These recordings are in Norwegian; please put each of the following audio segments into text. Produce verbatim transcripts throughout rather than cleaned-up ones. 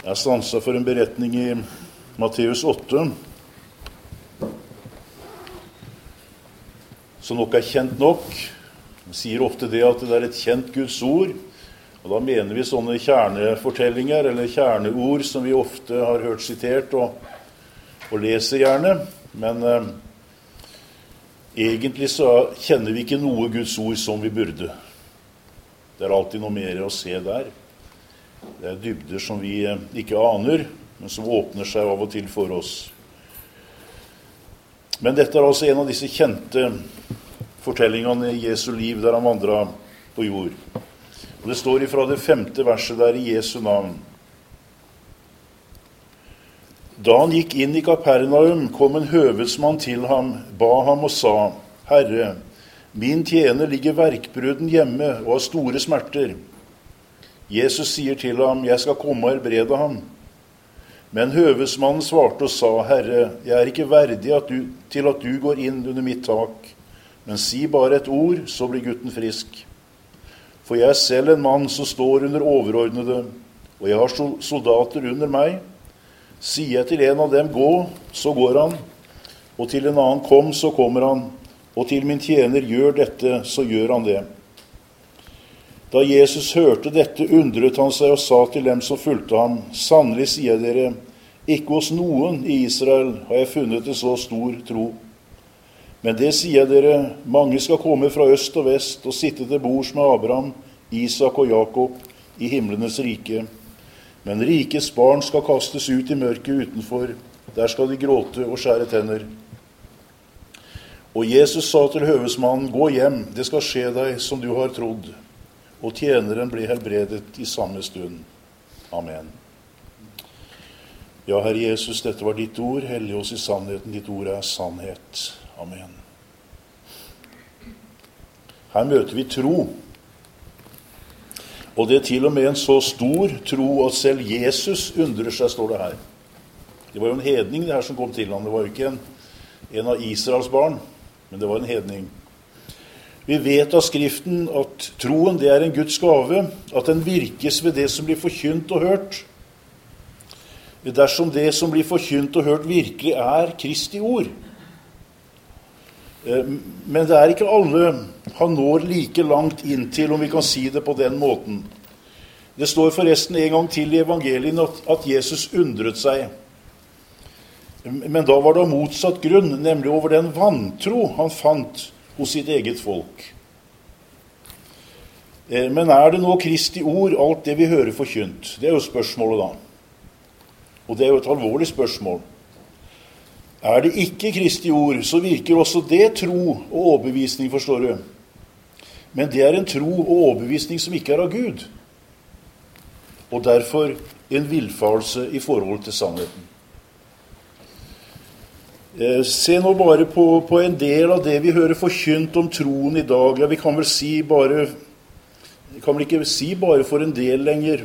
Jeg stanset for en beretning i Matteus åtte, som nok er kjent nok. Vi sier ofte det at det er et kjent Guds ord, og da mener vi sånne kjernefortellinger eller kjerneord som vi ofte har hørt sitert og, og leser gjerne. Men eh, egentlig så kjenner vi ikke noe Guds ord som vi burde. Det er alltid noe mer å se der. Det er dybder som vi ikke aner, men som åpner seg av og til for oss. Men dette er altså en av disse kjente fortellingene i Jesu liv der han vandret på jord. Og det står ifra det femte verset der i Jesu navn. Da han gikk inn i Kapernaum, kom en høvedsmann til ham, ba ham og sa, Herre, min tjener ligger verkbrudden hjemme og har store smerter. Jesus sier til ham, jeg skal komme og helbrede ham. Men høvedsmannen svarte og sa, Herre, jeg er ikke verdig at du, til at du går inn under mitt tak, men si bare et ord, så blir gutten frisk. For jeg er selv en mann som står under overordnede, og jeg har soldater under meg. Sier jeg til en av dem, gå, så går han, og til en annen, kom, så kommer han, og til min tjener, gjør dette, så gjør han det. Da Jesus hørte dette, undret han seg og sa til dem som fulgte ham, sannelig sier dere, ikke hos noen i Israel har jeg funnet en så stor tro. Men det sier dere, mange skal komme fra øst og vest og sitte til bords med Abraham, Isak og Jakob i himlenes rike. Men rikets barn skal kastes ut i mørket utenfor, der skal de gråte og skjære tenner. Og Jesus sa til høvedsmannen, gå hjem, det skal skje deg som du har trodd. Og tjeneren ble helbredet i samme stund. Amen. Ja, Herre Jesus, dette var ditt ord. Hellig oss i sannheten. Ditt ord er sannhet. Amen. Her møter vi tro. Og det er til og med en så stor tro at selv Jesus undrer seg, står det her. Det var jo en hedning det her som kom til ham. Det var jo ikke en, en av Israels barn, men det var en hedning. Vi vet av Skriften at troen det er en Guds gave, at den virkes ved det som blir forkynt og hørt. Dersom det som blir forkynt og hørt virkelig er Kristi ord. Men det er ikke alle han når like langt inn til, om vi kan si det på den måten. Det står forresten en gang til i evangelien at, at Jesus undret seg. Men da var det av motsatt grunn, nemlig over den vantro han fant hos sitt eget folk. Men er det nå Kristi ord, alt det vi hører forkynt? Det er jo spørsmålet da. Og det er jo et alvorlig spørsmål. Er det ikke Kristi ord, så virker også det tro og overbevisning, forstår du. Men det er en tro og overbevisning som ikke er av Gud. Og derfor en villfarelse i forhold til sannheten. Se nå bare på, på en del av det vi hører forkynt om troen i dag. Ja, vi kan vel si bare, vi kan vel ikke si bare for en del lenger.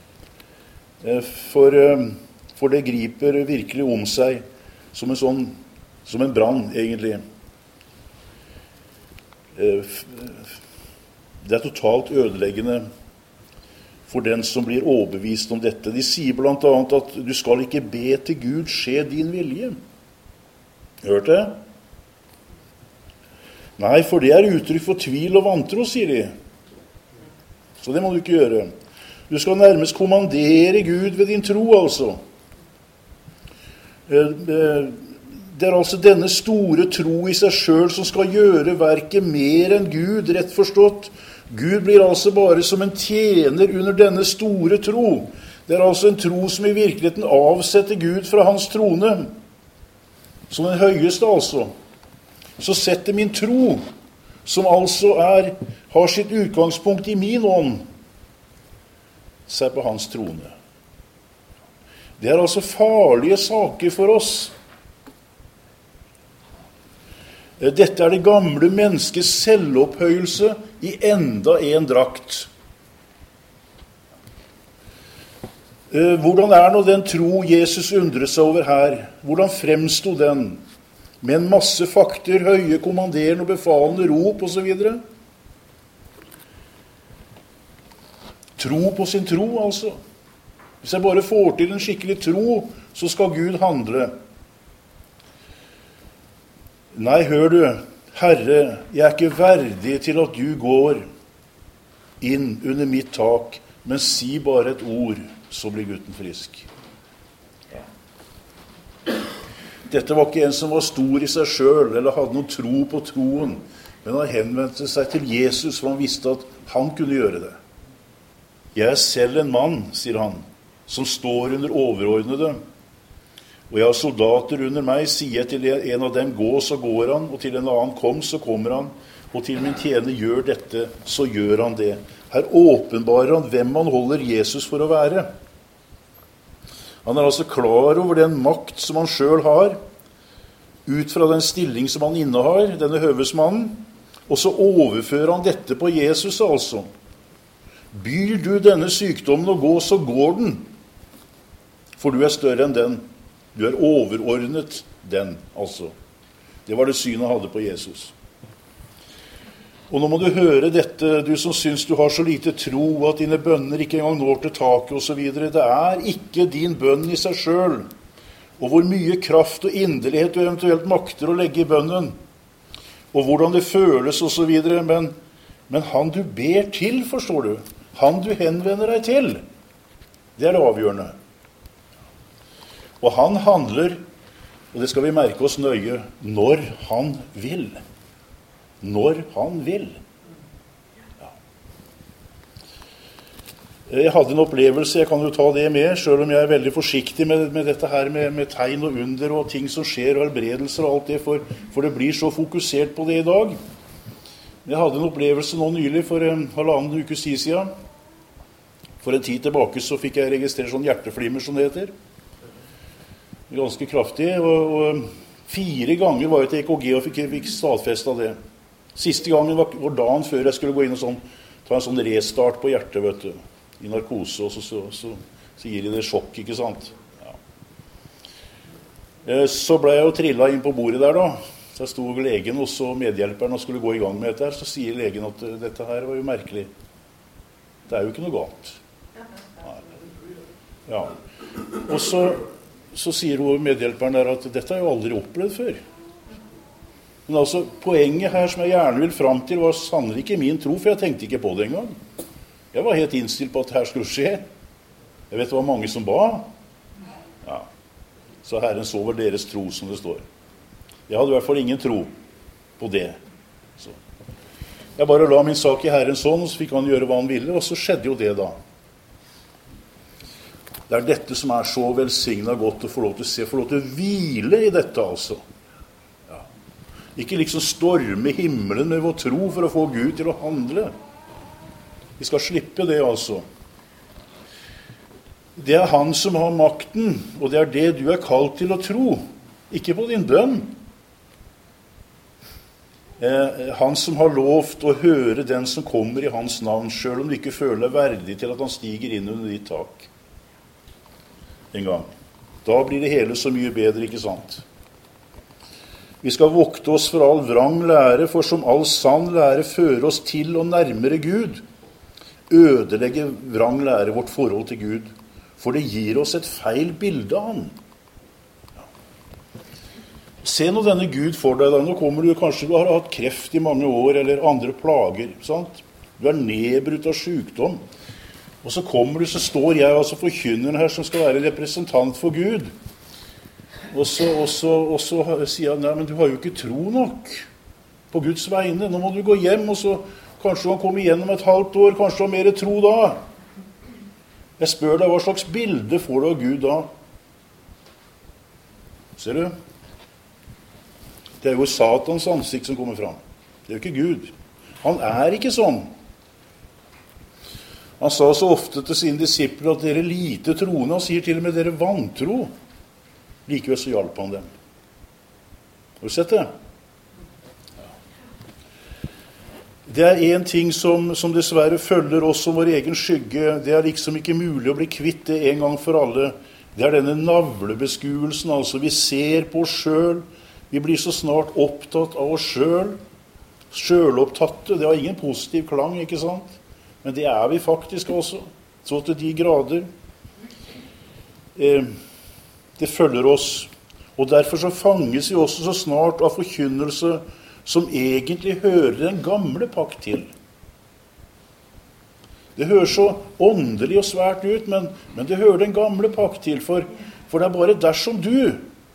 For, for det griper virkelig om seg som en sånn, som en brann, egentlig. Det er totalt ødeleggende for den som blir overbevist om dette. De sier blant annet at du skal ikke be til Gud, skje din vilje. Hørt det? Nei, for det er uttrykk for tvil og vantro, sier de. Så det må du ikke gjøre. Du skal nærmest kommandere Gud ved din tro, altså. Det er altså denne store tro i seg selv som skal gjøre verket mer enn Gud, rett forstått. Gud blir altså bare som en tjener under denne store tro. Det er altså en tro som i virkeligheten avsetter Gud fra hans trone. Som den høyeste altså. Så setter min tro, som altså er, har sitt utgangspunkt i min ånd, seg på hans trone. Det er altså farlige saker for oss. Dette er det gamle menneskets selvopphøyelse i enda en drakt. Hvordan er nå den tro Jesus undrer seg over her? Hvordan fremstod den? Med en masse fakter, høye, kommanderende og befalende rop og så videre. Tro på sin tro, altså. Hvis jeg bare får til en skikkelig tro, så skal Gud handle. Nei, hør du, Herre, jeg er ikke verdig til at du går inn under mitt tak, men si bare et ord, så blir gutten frisk. Ja. Dette var ikke en som var stor i seg selv, eller hadde noen tro på troen, men han henvendte seg til Jesus, for han visste at han kunne gjøre det. Jeg er selv en mann, sier han, som står under overordnede, og jeg har soldater under meg, sier jeg til en av dem, gå, så går han, og til en annen, kom, så kommer han, og til min tjener, gjør dette, så gjør han det. Her åpenbarer han hvem han holder Jesus for å være. Han er altså klar over den makt som han selv har, ut fra den stilling som han innehar, denne høvesmannen, og så overfører han dette på Jesus altså. Byr du denne sykdommen å gå, så går den. For du er større enn den. Du er overordnet den, altså. Det var det synet han hadde på Jesus. Og nå må du høre dette, du som syns du har så lite tro, at dine bønner ikke engang når til taket og så videre. Det er ikke din bønn i seg selv, og hvor mye kraft og inderlighet du eventuelt makter å legge i bønnen, og hvordan det føles og så videre, men, men han du ber til, forstår du, han du henvender deg til, det er det avgjørende. Og han handler, og det skal vi merke oss nøye, når han vil. Når han vil. Ja. Jeg hadde en opplevelse, jeg kan jo ta det med, selv om jeg er veldig forsiktig med, med dette her med, med tegn og under og ting som skjer, og helbredelser og alt det, for, for det blir så fokusert på det i dag. Jeg hadde en opplevelse nå nylig for en halvannen uke siden. For en tid tilbake så fikk jeg registrert sånn hjerteflimmer, som det heter. Ganske kraftig, og, og fire ganger var jeg til E K G og fikk, fikk stadfestet det. Siste gangen var, var dagen før jeg skulle gå inn og sånn, ta en sånn restart på hjertet, vet du, i narkose, og så, så, så, så gir de det sjokk, ikke sant? Ja. Så ble jeg jo trillet inn på bordet der da, så jeg stod legen og så medhjelperen og skulle gå i gang med dette her, så sier legen at dette her var jo merkelig. Det er jo ikke noe galt. Nei. Ja. Og så så sier hun medhjelperen der at dette har jeg jo aldri opplevd før. Men altså, poenget her som jeg gjerne vil frem til var sannelig ikke min tro, for jeg tenkte ikke på det engang. Jeg var helt innstilt på at det her skulle skje. Jeg vet det var mange som ba. Ja. Så Herren så vel deres tro, som det står. Jeg hadde i hvert fall ingen tro på det. Så. Jeg bare la min sak i Herrens hånd, og så fikk han gjøre hva han ville, og så skjedde jo det da. Det er dette som er så velsignet godt å få lov til å se, få lov til å hvile i dette altså. Ja. Ikke liksom storme himmelen med vår tro for å få Gud til å handle. Vi skal slippe det altså. Det er han som har makten, og det er det du er kalt til å tro, ikke på din bønn. Eh, han som har lovt å høre den som kommer i hans navn, selv om du ikke føler deg verdig til at han stiger inn under ditt tak. En gang. Da blir det hele så mye bedre, ikke sant? Vi skal vokte oss for all vrang lære, for som all sann lære fører oss til og nærmere Gud. Ødelegge vrang lære vårt forhold til Gud, for det gir oss et feil bilde av han. Ja. Se nå denne Gud for deg, da. Nå kommer du, kanskje du har hatt kreft i mange år, eller andre plager, sant? Du er nedbrutt av sykdom. Og så kommer du, så står jeg altså forkynneren her som skal være representant for Gud. Og så, og så, og så sier han, nei, men du har jo ikke tro nok på Guds vegne. Nå må du gå hjem, og så kanskje du kan komme igjen om et halvt år, kanskje du har mer tro da. Jeg spør deg, hva slags bilde får du av Gud da? Ser du? Det er jo Satans ansikt som kommer fram. Det er jo ikke Gud. Han er ikke sånn. Han sa så ofte til sine disipler at dere lite troende, han sier til og med dere vantro. Likevel så hjalp han dem. Har du sett det? Det er en ting som, som dessverre følger oss som vår egen skygge. Det er liksom ikke mulig å bli kvitt det en gang for alle. Det er denne navlebeskuelsen, altså vi ser på oss selv. Vi blir så snart opptatt av oss selv. Selvopptatte, det har ingen positiv klang, ikke sant? Men det er vi faktisk også, så til de grader. eh, det følger oss. Og derfor så fanges vi også så snart av forkynnelse som egentlig hører den gamle pakt til. Det høres så åndelig og svært ut, men, men det hører den gamle pakt til, for, for det er bare dersom du.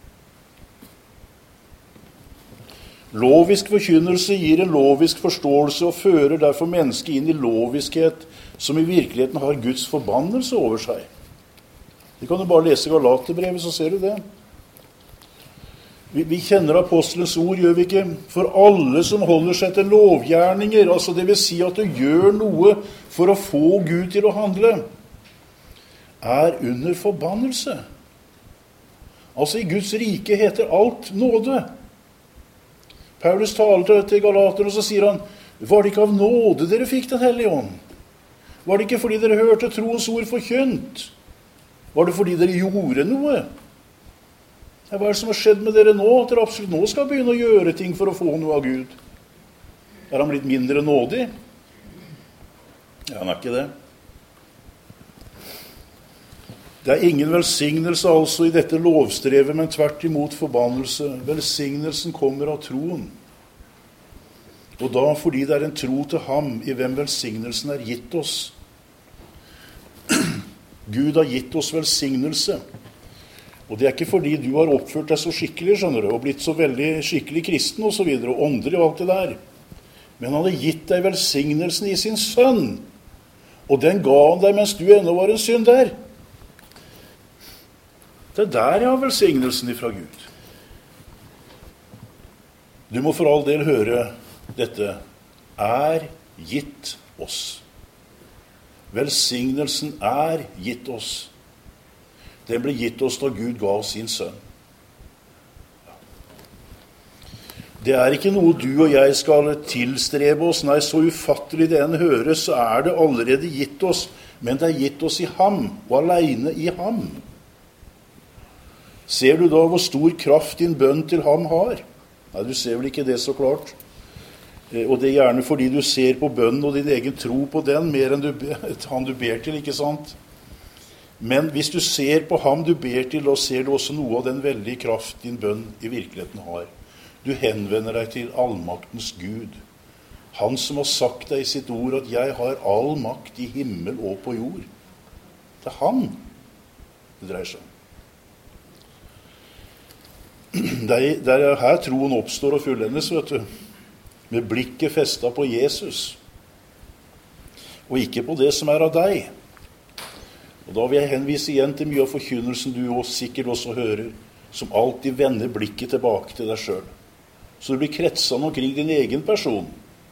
Lovisk forkynnelse gir en lovisk forståelse og fører derfor mennesket inn i loviskhet som i virkeligheten har Guds forbannelse over seg. Det kan du bare lese Galaterbrevet, så ser du det. Vi, vi kjenner apostelens ord, gjør vi ikke? For alle som holder seg til lovgjerninger, altså det vil si at du gjør noe for å få Gud til å handle, er under forbannelse. Altså i Guds rike heter alt nåde. Paulus taler til Galaterne, og så sier han, var det ikke av nåde dere fikk den hellige ånd? Var det ikke fordi dere hørte troens ord forkynt? Var det fordi dere gjorde noe? Hva er det som har skjedd med dere nå, at dere absolutt nå skal begynne å gjøre ting for å få noe av Gud? Er han blitt mindre nådig? Ja, han er ikke det. Det er ingen velsignelse altså i dette lovstrevet, men tvert imot forbannelse. Velsignelsen kommer av troen. Og da fordi det er en tro til ham i hvem velsignelsen er gitt oss. Gud har gitt oss velsignelse. Og det er ikke fordi du har oppført deg så skikkelig, skjønner du, og blitt så veldig skikkelig kristen og så videre, og åndelig og alt det der. Men han hadde gitt deg velsignelsen i sin sønn. Og den ga han deg mens du ennå var en synder. Det er der jeg har velsignelsen ifra Gud. Du må for all del høre dette. Er gitt oss. Velsignelsen er gitt oss. Den ble gitt oss da Gud ga sin sønn. Det er ikke noe du og jeg skal tilstrebe oss. Nei, så ufattelig det enn høres, så er det allerede gitt oss. Men det er gitt oss i ham, og alene i ham. Ser du da hvor stor kraft din bønn til ham har? Nei, du ser vel ikke det så klart. Og det er gjerne fordi du ser på bønnen og din egen tro på den, mer enn du, han du ber til, ikke sant? Men hvis du ser på ham du ber til, da ser du også noe av den veldige kraft din bønn i virkeligheten har. Du henvender deg til allmaktens Gud. Han som har sagt deg i sitt ord at jeg har all makt i himmel og på jord. Det er han det dreier seg om. Det er her troen oppstår og fullendes, vet du. Med blikket festet på Jesus. Og ikke på det som er av deg. Og da vil jeg henvise igjen til mye av forkynnelsen du også, sikkert også hører, som alltid vender blikket tilbake til deg selv. Så du blir kretsende omkring din egen person.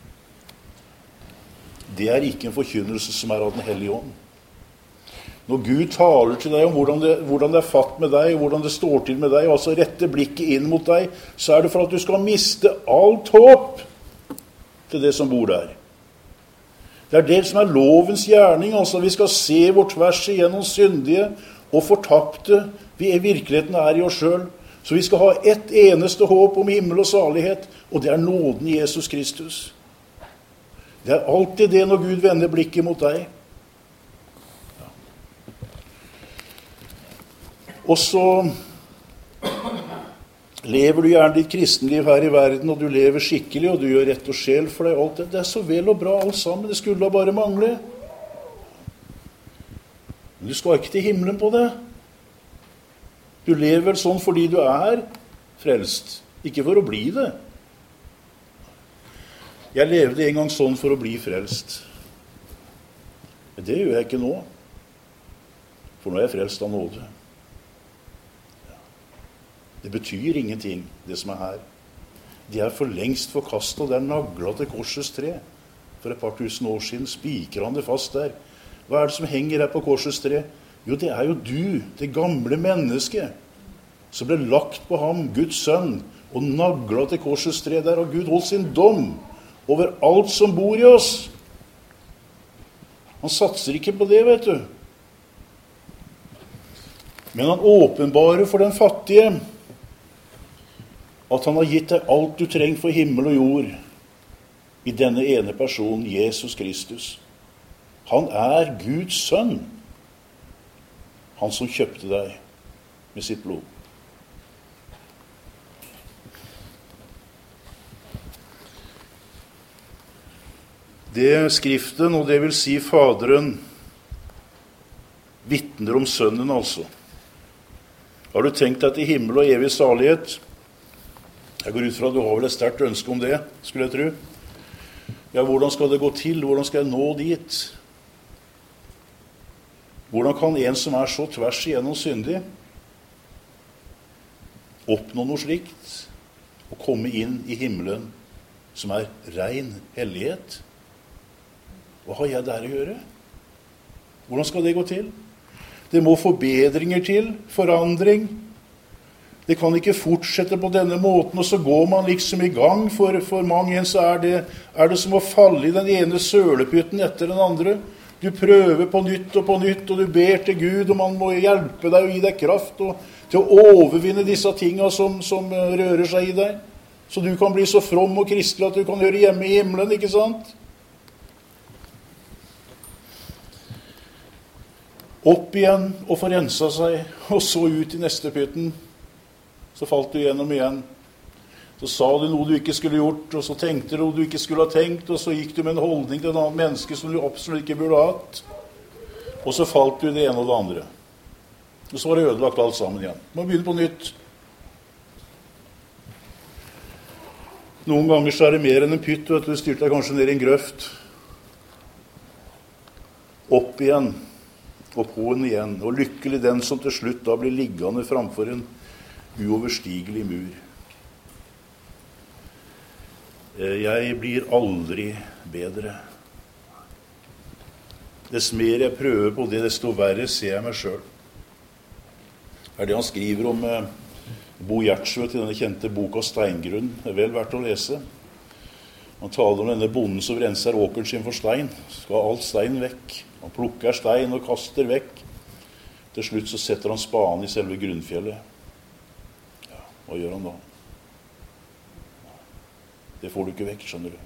Det er ikke en forkynnelse som er av den hellige ånd. Når Gud taler til deg om hvordan det, hvordan det er fatt med deg, hvordan det står til med deg, altså rette blikket inn mot deg, så er det for at du skal miste alt håp til det som bor der. Det er det som er lovens gjerning, altså vi skal se vårt tvers igjennom syndige og fortapte vi i virkeligheten er i oss selv. Så vi skal ha ett eneste håp om himmel og salighet, og det er nåden i Jesus Kristus. Det er alltid det når Gud vender blikket mot deg. Ja. Og så lever du gjerne ditt kristenliv her i verden, og du lever skikkelig, og du gjør rett og sjel for deg. Alt det. Det er så vel og bra alt sammen, det skulle da bare mangle. Men du skal ikke til himmelen på det. Du lever vel sånn fordi du er frelst, ikke for å bli det. Jeg levde en gang sånn for å bli frelst. Men det gjør jeg ikke nå. For nå er jeg frelst av nåde. Det betyr ingenting, det som er her. De er for lengst forkastet, og det er naglet til korsets tre. For et par tusen år siden spikret han det fast der. Hva er det som henger her på korsets tre? Jo, det er jo du, det gamle mennesket, som ble lagt på ham, Guds sønn, og naglet til korsets tre. Der har Gud holdt sin dom over alt som bor i oss. Han satser ikke på det, vet du. Men han åpenbarer for den fattige at han har gitt deg alt du trenger for himmel og jord i denne ene personen, Jesus Kristus. Han er Guds sønn. Han som kjøpte deg med sitt blod. Det Skriften, og det vil si Faderen, vitner om Sønnen altså. Har du tenkt deg til himmel og evig salighet? Jeg går ut fra at du har vel et sterkt ønske om det, skulle jeg tro. Ja, hvordan skal det gå til? Hvordan skal jeg nå dit? Hvordan kan en som er så tvers igjennom syndig, oppnå noe slikt, og komme inn i himmelen, som er ren hellighet? Hva har jeg der å gjøre? Hvordan skal det gå til? Det må forbedringer til, forandring. Det kan ikke fortsette på denne måten, og så går man liksom i gang. For, for mange så er det, er det som å falle i den ene sølepytten etter den andre. Du prøver på nytt og på nytt, og du ber til Gud, og man må hjelpe deg og gi deg kraft og, til å overvinne disse tingene som, som rører seg i deg. Så du kan bli så from og kristelig at du kan høre hjemme i himmelen, ikke sant? Opp igjen og få rensa seg, og så ut i neste pytten. Så falt du gjennom igjen. Så sa du noe du ikke skulle gjort, og så tenkte du noe du ikke skulle ha tenkt, og så gikk du med en holdning til en annen menneske som du absolutt ikke burde ha hatt. Og så falt du i det ene og det andre. Og så var det ødelagt alt sammen igjen. Du må begynne på nytt. Noen ganger så er det mer enn en pytt, vet du, styrte deg kanskje ned i en grøft. Opp igjen. Og på en igjen, og lykkelig den som til slutt da blir liggende framfor en uoverstigelig mur. Jeg blir aldri bedre. Dess mer jeg prøver på det, desto verre ser jeg meg selv. Det er det han skriver om eh, Bo Gjertsvøt i denne kjente boka Steingrunn. Det er vel verdt å lese. Han taler om denne bonden som renser åkeren sin for stein. Skal alt stein vekk. Han plukker stein og kaster vekk. Til slutt så setter han spaden i selve grunnfjellet. Ja, hva gjør han da? Det får du ikke vekk, skjønner du.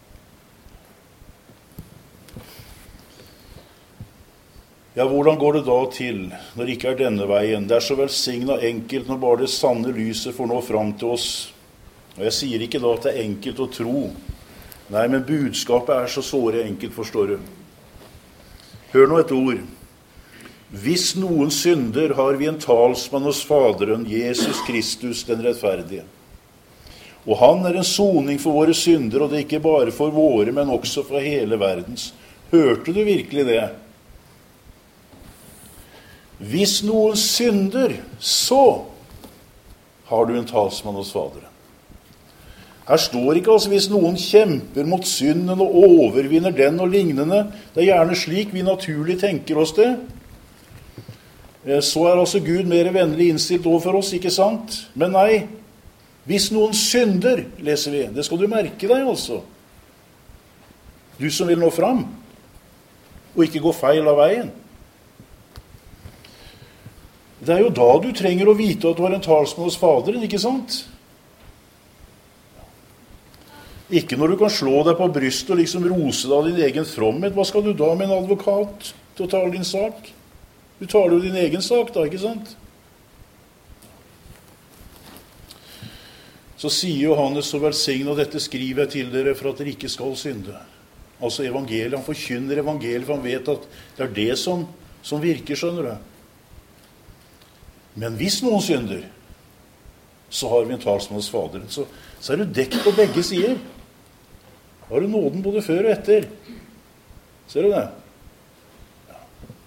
Ja, hvordan går det da til når det ikke er denne veien? Det er så velsignet enkelt når bare det sanne lyset får nå fram til oss. Og jeg sier ikke da at det er enkelt å tro. Nei, men budskapet er så såre enkelt, forstår du. Hør nå et ord. Hvis noen synder har vi en talsmann hos Faderen, Jesus Kristus den rettferdige. Og han er en soning for våre synder, og det er ikke bare for våre, men også for hele verdens. Hørte du virkelig det? Hvis noen synder, så har du en talsmann hos Faderen. Her står ikke altså hvis noen kjemper mot synden og overvinner den og lignende. Det er gjerne slik vi naturlig tenker oss det. Så er altså Gud mer vennlig innstilt overfor oss, ikke sant? Men nei, hvis noen synder, leser vi, det skal du merke deg altså. Du som vil nå fram, og ikke gå feil av veien. Det er jo da du trenger å vite at du har en talsmann hos Faderen, ikke sant? Ikke når du kan slå deg på brystet og liksom rose deg av din egen fromhet. Hva skal du da med en advokat til å tale din sak? Du taler jo din egen sak da, ikke sant? Så sier Johannes så velsignet, og dette skriver jeg til dere for at dere ikke skal synde. Altså evangeliet, han forkynner evangeliet, for han vet at det er det som, som virker, skjønner du. Men hvis noen synder, så har vi en talsmann hos Faderen. Så, så er du dekket på begge sider. Da har du nåden både før og etter. Ser du det? Ja.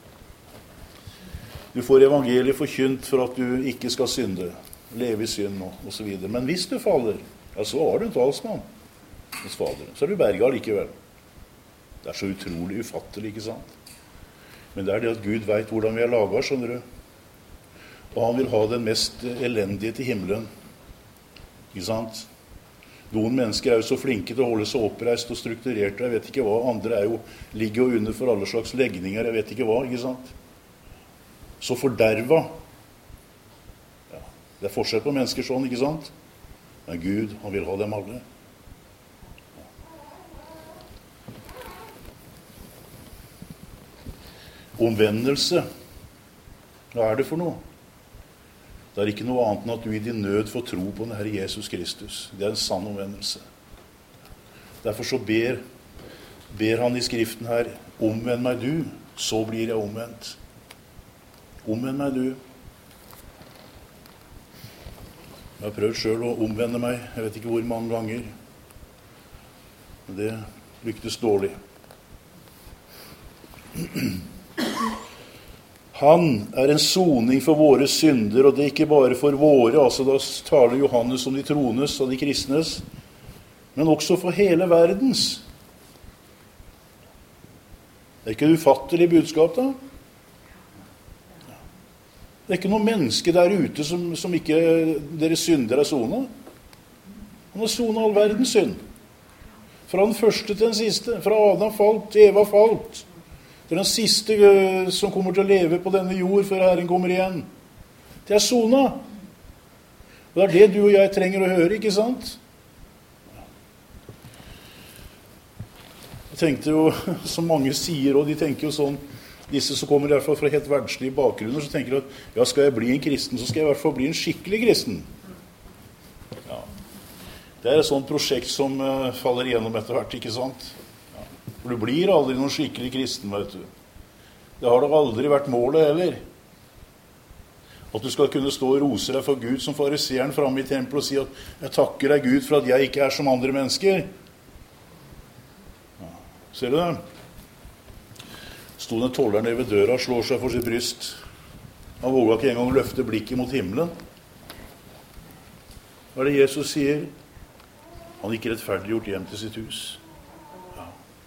Du får evangeliet forkynt for at du ikke skal synde, leve i synd og, og så videre. Men hvis du faller, ja, så har du en talsmann hos Faderen. Så er du berget likevel. Det er så utrolig ufattelig, ikke sant? Men det er det at Gud vet hvordan vi er laget, skjønner du. Og han vil ha den mest elendige til himmelen. Ikke sant? Noen mennesker er jo så flinke til å holde seg oppreist og strukturert, jeg vet ikke hva. Andre er jo, ligger jo under for alle slags legninger, jeg vet ikke hva, ikke sant? Så forderva. Ja, det er forskjell på mennesker sånn, ikke sant? Men Gud, han vil ha dem alle. Omvendelse Hva er det for noe? Det er ikke noe annet enn at du i din nød får tro på den Herre Jesus Kristus. Det er en sann omvendelse. Derfor så ber, ber han i skriften her, omvend meg du, så blir jeg omvendt. Omvend meg du. Jeg har prøvd selv å omvende meg, jeg vet ikke hvor mange ganger. Men det lyktes dårlig. Han er en soning for våre synder, og det er ikke bare for våre, altså da taler Johannes om de trones og de kristnes, men også for hele verdens. Det er ikke et ufattelig budskap da? Det er ikke noe menneske der ute som, som ikke deres synder er sonet. Han har sonet all verdens synd. Fra den første til den siste. Fra Adam falt til Eva falt. Det er den siste som kommer til å leve på denne jord før Herren kommer igjen. Det er sonet. Og det er det du og jeg trenger å høre, ikke sant? Jeg tenkte jo, som mange sier, og de tenker jo sånn, disse som kommer i hvert fall fra helt verdslige bakgrunner, så tenker de at, ja, skal jeg bli en kristen, så skal jeg i hvert fall bli en skikkelig kristen. Ja. Det er et sånt prosjekt som uh, faller igjennom etter hvert, ikke sant? Ja. For du blir aldri noen skikkelig kristen, vet du. Det har da aldri vært målet heller. At du skal kunne stå og rose deg for Gud som fariseren fremme i tempelet og si at jeg takker deg Gud for at jeg ikke er som andre mennesker. Ja. Ser du det? Sto den tolleren nede ved døra og slår seg for sitt bryst. Han våga ikke engang løfte blikket mot himmelen. Hva er det Jesus sier? Han gikk rettferdiggjort hjem til sitt hus. Ja.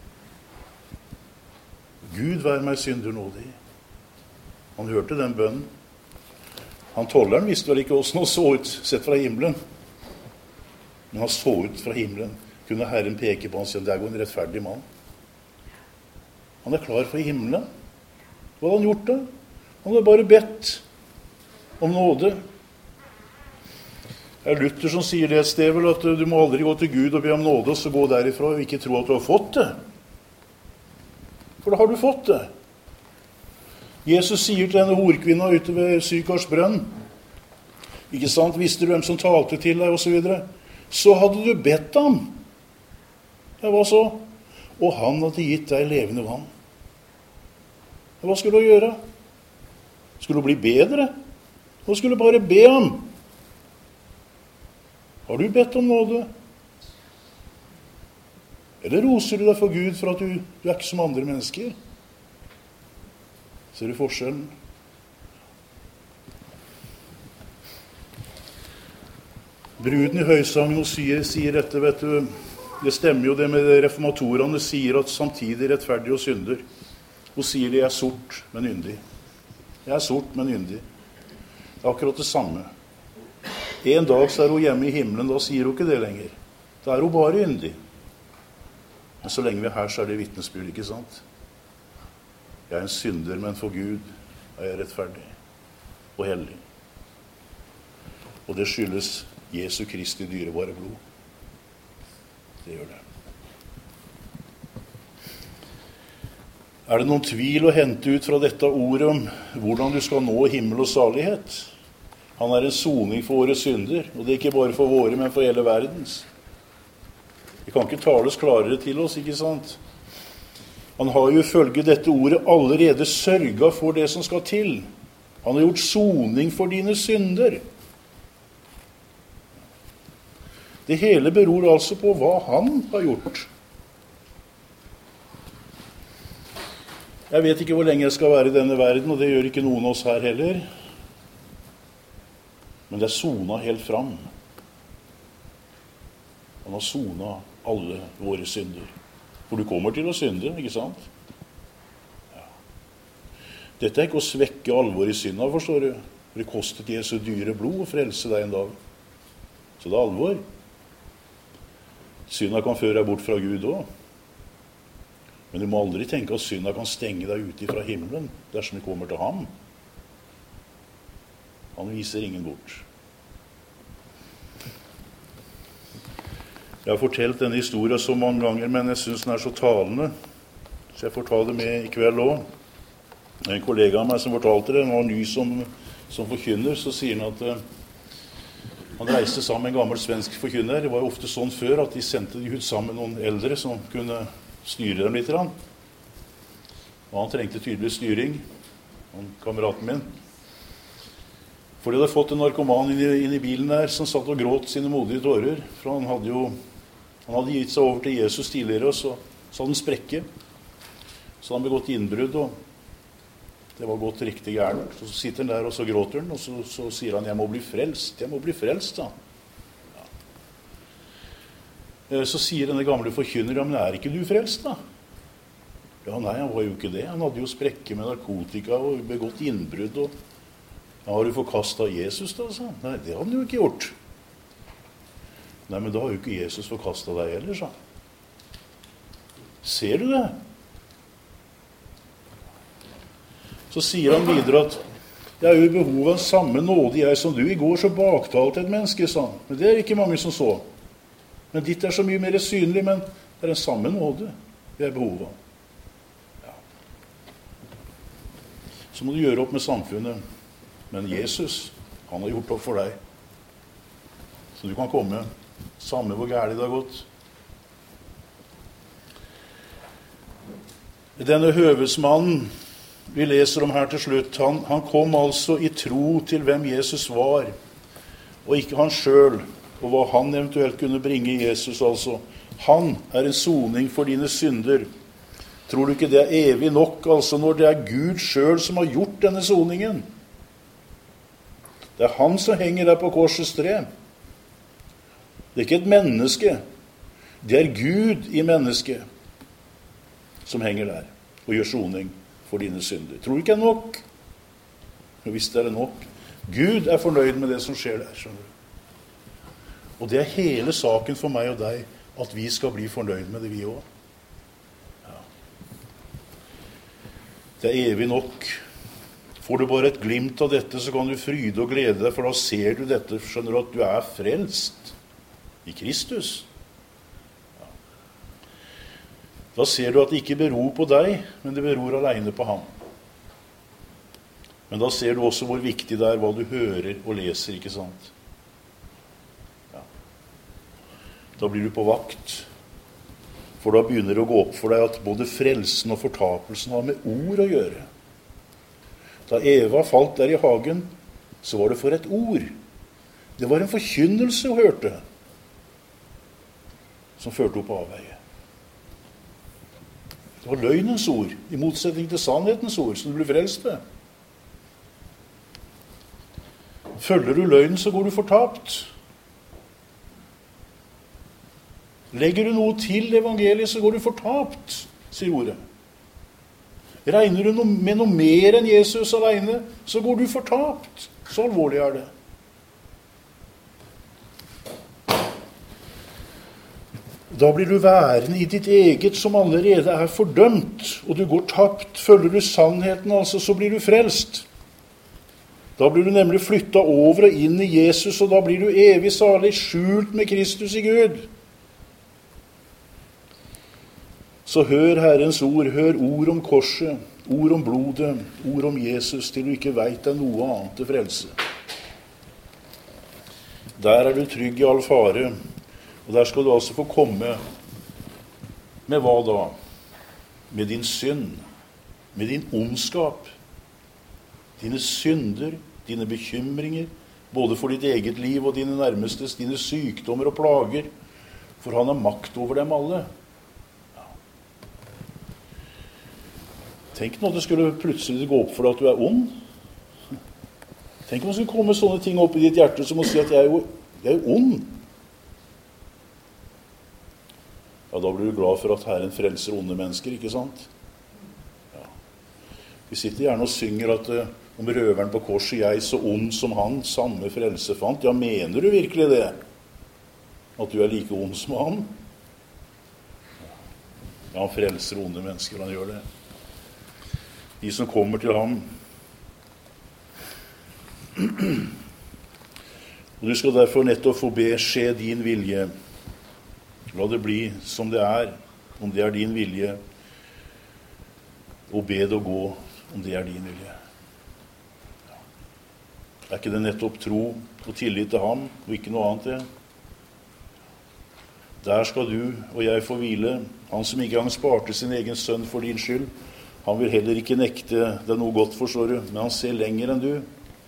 Gud vær meg synder nådig. Han hørte den bønnen. Han tolleren visste vel ikke hvordan han så ut, sett fra himmelen. Men han så ut fra himmelen. Kunne Herren peke på han og si at det er jo en rettferdig mann. Han er klar for himmelen. Hva hadde han gjort da? Han hadde bare bedt om nåde. Det er Luther som sier det et sted vel, at du må aldri gå til Gud og be om nåde, og så gå derifra og ikke tro at du har fått det. For da har du fått det. Jesus sier til denne horkvinna ute ved Sykars brønn, ikke sant, visste du hvem som talte til deg, og så videre, så hadde du bedt ham. Ja, hva så? Og han hadde gitt deg levende vann. Hva skulle du gjøre? Skulle du bli bedre? Hva skulle du bare be om? Har du bedt om nåde? Eller roser du deg for Gud for at du, du er ikke som andre mennesker? Ser du forskjellen? Bruden i høysangen sier, sier dette, vet du, det stemmer jo det med reformatorene, sier at samtidig rettferdig og synder. Hun sier det, jeg er sort, men yndig. Jeg er sort, men yndig. Det er akkurat det samme. En dag så er hun hjemme i himmelen, da sier hun ikke det lenger. Da er hun bare yndig. Men så lenge vi er her, så er det vitnesbyrd, ikke sant? Jeg er en synder, men for Gud er jeg rettferdig og hellig. Og det skyldes Jesu Kristi dyrebare blod. Det gjør det. Er det noen tvil å hente ut fra dette ordet om hvordan du skal nå himmel og salighet? Han er en soning for våre synder, og det er ikke bare for våre, men for hele verdens. Det kan ikke tales klarere til oss, ikke sant? Han har jo ifølge dette ordet allerede sørget for det som skal til. Han har gjort soning for dine synder. Det hele beror altså på hva han har gjort. Jeg vet ikke hvor lenge jeg skal være i denne verden, og det gjør ikke noen av oss her heller. Men det er sonet helt fram. Han har sonet alle våre synder. For du kommer til å synde, ikke sant? Ja. Dette er ikke å svekke alvor i synda, forstår du. For det kostet Jesu dyre blod å frelse deg en dag. Så det er alvor. Synda kan føre deg bort fra Gud også. Men du må aldri tenke at synda kan stenge deg ute fra himmelen dersom du kommer til ham. Han viser ingen bort. Jeg har fortalt denne historien så mange ganger, men jeg synes den er så talende, så jeg får ta det med i kveld også. En kollega av meg som fortalte det, han var ny som, som forkynner, så sier han at uh, han reiste sammen med en gammel svensk forkynner. Det var jo ofte sånn før at de sendte de ut sammen med noen eldre som kunne styre dem litt. Og han trengte tydelig styring, han kameraten min. For de hadde fått en narkoman inn i, inn i bilen der som satt og gråt sine modige tårer. For han hadde jo han hadde gitt seg over til Jesus tidligere, og så, så hadde han sprekke. Så hadde han begått innbrudd, og det var gått riktig gærent. Så sitter han der, og så gråter han, og så, så sier han, jeg må bli frelst. Jeg må bli frelst, da. Ja. Så sier denne gamle forkynner, ja, men er ikke du frelst, da? Ja, nei, han var jo ikke det. Han hadde jo sprekke med narkotika og begått innbrudd, og ja, har du forkastet Jesus, da? Så? Nei, det hadde han jo ikke gjort. Nei, men da har jo ikke Jesus forkastet deg heller, sa. Ser du det? Så sier han videre at jeg er jo i behov av samme nåde jeg som du. I går så baktalte et menneske, sa han. Men det er ikke mange som så. Men ditt er så mye mer synlig, men det er den samme nåde vi er i behov av. Ja. Så må du gjøre opp med samfunnet. Men Jesus, han har gjort opp for deg. Så du kan komme, samme hvor gærlig det har gått. Denne høvesmannen vi leser om her til slutt, han, han kom altså i tro til hvem Jesus var, og ikke han selv, og hva han eventuelt kunne bringe Jesus, altså. Han er en soning for dine synder. Tror du ikke det er evig nok, altså, når det er Gud selv som har gjort denne soningen? Det er han som henger der på korsets tre. Det er ikke et menneske. Det er Gud i mennesket som henger der og gjør soning for dine synder. Tror du ikke det er nok? Hvis det er nok. Gud er fornøyd med det som skjer der, skjønner du. Og det er hele saken for meg og deg, at vi skal bli fornøyd med det vi også. Ja. Det er evig nok. Får du bare et glimt av dette, så kan du fryde og glede deg, for da ser du dette, skjønner du at du er frelst i Kristus. Ja. Da ser du at det ikke beror på deg, men det beror alene på ham. Men da ser du også hvor viktig det er hva du hører og leser, ikke sant? Ja. Da blir du på vakt. For da begynner det å gå opp for deg at både frelsen og fortapelsen har med ord å gjøre. Da Eva falt der i hagen, så var det for et ord. Det var en forkynnelse hun hørte, som førte opp på avveie. Det var løgnens ord, i motsetning til sannhetens ord, som du blir frelst ved. Følger du løgnen, så går du fortapt. Legger du noe til evangeliet, så går du fortapt, sier ordet. Regner du med noe mer enn Jesus alene, så går du fortapt. Så alvorlig er det. Da blir du værende i ditt eget som allerede er fordømt, og du går tapt. Følger du sannheten, altså, så blir du frelst. Da blir du nemlig flyttet over og inn i Jesus, og da blir du evig salig, skjult med Kristus i Gud. Så hør Herrens ord, hør ord om korset, ord om blodet, ord om Jesus, til du ikke vet det noe annet til frelse. Der er du trygg i all fare, og der skal du altså få komme med hva da? Med din synd, med din ondskap, dine synder, dine bekymringer, både for ditt eget liv og dine nærmestes, dine sykdommer og plager, for han har makt over dem alle. Ja. Tenk nå at det skulle plutselig gå opp for deg at du er ond. Tenk om det skulle komme sånne ting opp i ditt hjerte som å si at jeg er jo, jeg er jo ond. Ja, da blir du glad for at Herren frelser onde mennesker, ikke sant? Ja. Vi sitter gjerne og synger at uh, om røveren på korset, jeg så ond som han, samme frelse fant. Ja, mener du virkelig det? At du er like ond som han? Ja, han frelser onde mennesker, han gjør det. De som kommer til ham. Og du skal derfor nettopp få be, skje din vilje. La det bli som det er, om det er din vilje, og be det å gå om det er din vilje. Er ikke det nettopp tro og tillit til ham, og ikke noe annet det? Der skal du og jeg få hvile. Han som ikke engang sparte sin egen sønn for din skyld, han vil heller ikke nekte deg noe godt, forstår du, men han ser lenger enn du.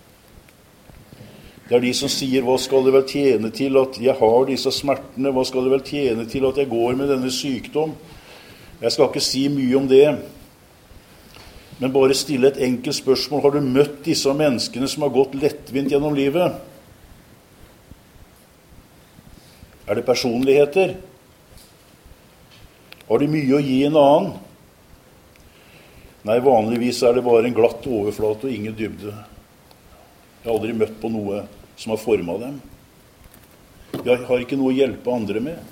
Det er de som sier, hva skal det vel tjene til at jeg har disse smertene? Hva skal det vel tjene til at jeg går med denne sykdom? Jeg skal ikke si mye om det, men bare stille et enkelt spørsmål. Har du møtt disse menneskene som har gått lettvint gjennom livet? Er det personligheter? Har de mye å gi en annen? Nei, vanligvis er det bare en glatt overflate og ingen dybde. Jeg har aldri møtt på noe som har formet dem. Jeg har ikke noe å hjelpe andre med.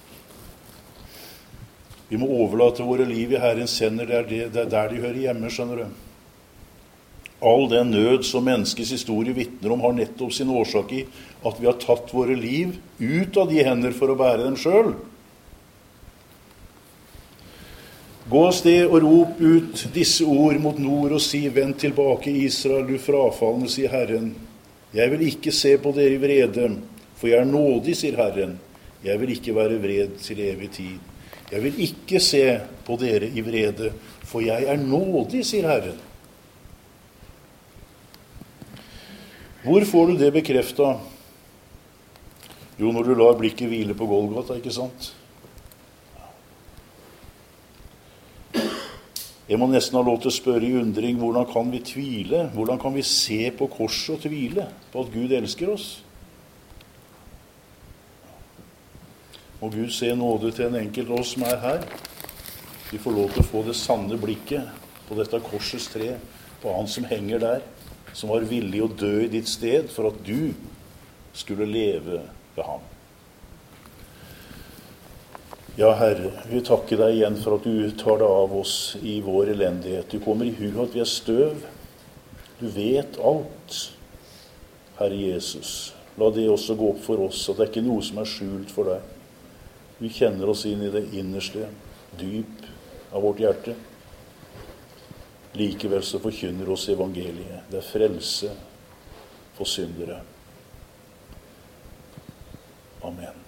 Vi må overlate våre liv i Herrens hender. Det er, det, det er der de hører hjemme, skjønner du. All den nød som menneskets historie vitner om, har nettopp sin årsak i at vi har tatt våre liv ut av de hender for å bære dem selv. Gå av sted og rop ut disse ord mot nord og si, vend tilbake Israel, du frafalne, sier Herren. Jeg vil ikke se på dere i vrede, for jeg er nådig, sier Herren. Jeg vil ikke være vred til evig tid. Jeg vil ikke se på dere i vrede, for jeg er nådig, sier Herren. Hvor får du det bekreftet? Jo, når du lar blikket hvile på Golgata, ikke sant? Jeg må nesten ha lov til å spørre i undring, hvordan kan vi tvile? Hvordan kan vi se på korset og tvile på at Gud elsker oss? Må Gud se nåde til en enkelt av oss som er her. Vi får lov til å få det sanne blikket på dette korsets tre, på han som henger der, som var villig å dø i ditt sted for at du skulle leve ved ham. Ja, Herre, vi takker deg igjen for at du tar deg av oss i vår elendighet. Du kommer i hu at vi er støv. Du vet alt, Herre Jesus. La det også gå opp for oss, at det er ikke noe som er skjult for deg. Vi kjenner oss inn i det innerste, dyp av vårt hjerte. Likevel så forkynner oss evangeliet. Det er frelse for syndere. Amen.